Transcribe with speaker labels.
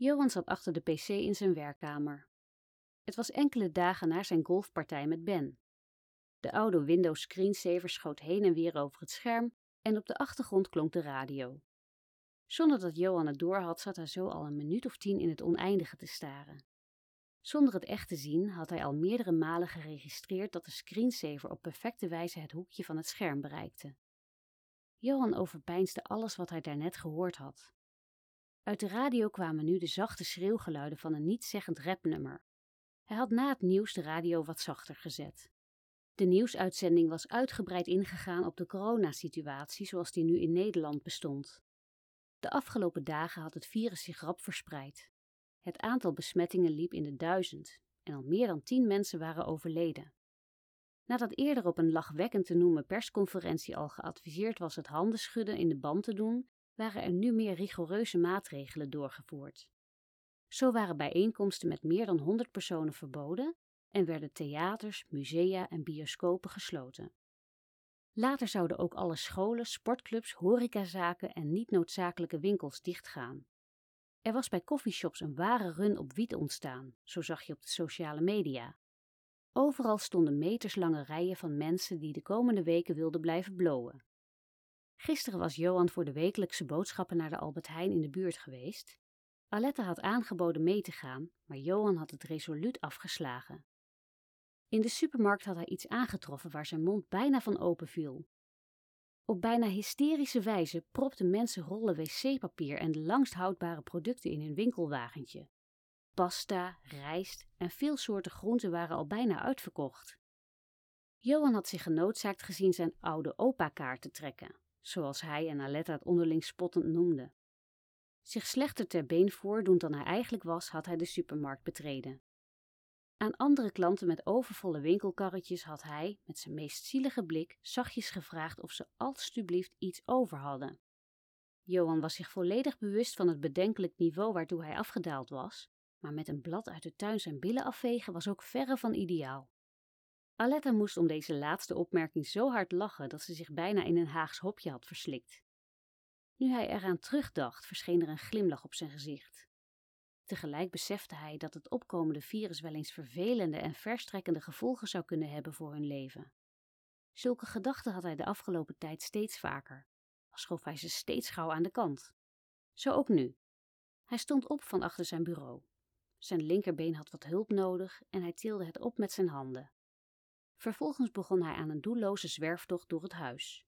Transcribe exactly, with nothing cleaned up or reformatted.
Speaker 1: Johan zat achter de pc in zijn werkkamer. Het was enkele dagen na zijn golfpartij met Ben. De oude Windows screensaver schoot heen en weer over het scherm en op de achtergrond klonk de radio. Zonder dat Johan het doorhad, zat hij zo al een minuut of tien in het oneindige te staren. Zonder het echt te zien had hij al meerdere malen geregistreerd dat de screensaver op perfecte wijze het hoekje van het scherm bereikte. Johan overpeinsde alles wat hij daarnet gehoord had. Uit de radio kwamen nu de zachte schreeuwgeluiden van een nietszeggend rapnummer. Hij had na het nieuws de radio wat zachter gezet. De nieuwsuitzending was uitgebreid ingegaan op de coronasituatie zoals die nu in Nederland bestond. De afgelopen dagen had het virus zich rap verspreid. Het aantal besmettingen liep in de duizend en al meer dan tien mensen waren overleden. Nadat eerder op een lachwekkend te noemen persconferentie al geadviseerd was het handen schudden in de band te doen, waren er nu meer rigoureuze maatregelen doorgevoerd. Zo waren bijeenkomsten met meer dan honderd personen verboden en werden theaters, musea en bioscopen gesloten. Later zouden ook alle scholen, sportclubs, horecazaken en niet-noodzakelijke winkels dichtgaan. Er was bij coffeeshops een ware run op wiet ontstaan, zo zag je op de sociale media. Overal stonden meterslange rijen van mensen die de komende weken wilden blijven blowen. Gisteren was Johan voor de wekelijkse boodschappen naar de Albert Heijn in de buurt geweest. Aletta had aangeboden mee te gaan, maar Johan had het resoluut afgeslagen. In de supermarkt had hij iets aangetroffen waar zijn mond bijna van open viel. Op bijna hysterische wijze propten mensen rollen wc-papier en de langst houdbare producten in hun winkelwagentje. Pasta, rijst en veel soorten groenten waren al bijna uitverkocht. Johan had zich genoodzaakt gezien zijn oude opa-kaart te trekken, zoals hij en Aletta het onderling spottend noemden. Zich slechter ter been voordoend dan hij eigenlijk was, had hij de supermarkt betreden. Aan andere klanten met overvolle winkelkarretjes had hij, met zijn meest zielige blik, zachtjes gevraagd of ze alstublieft iets over hadden. Johan was zich volledig bewust van het bedenkelijk niveau waartoe hij afgedaald was, maar met een blad uit de tuin zijn billen afvegen was ook verre van ideaal. Aletta moest om deze laatste opmerking zo hard lachen dat ze zich bijna in een Haags hopje had verslikt. Nu hij eraan terugdacht, verscheen er een glimlach op zijn gezicht. Tegelijk besefte hij dat het opkomende virus wel eens vervelende en verstrekkende gevolgen zou kunnen hebben voor hun leven. Zulke gedachten had hij de afgelopen tijd steeds vaker, al schoof hij ze steeds gauw aan de kant. Zo ook nu. Hij stond op van achter zijn bureau. Zijn linkerbeen had wat hulp nodig en hij tilde het op met zijn handen. Vervolgens begon hij aan een doelloze zwerftocht door het huis.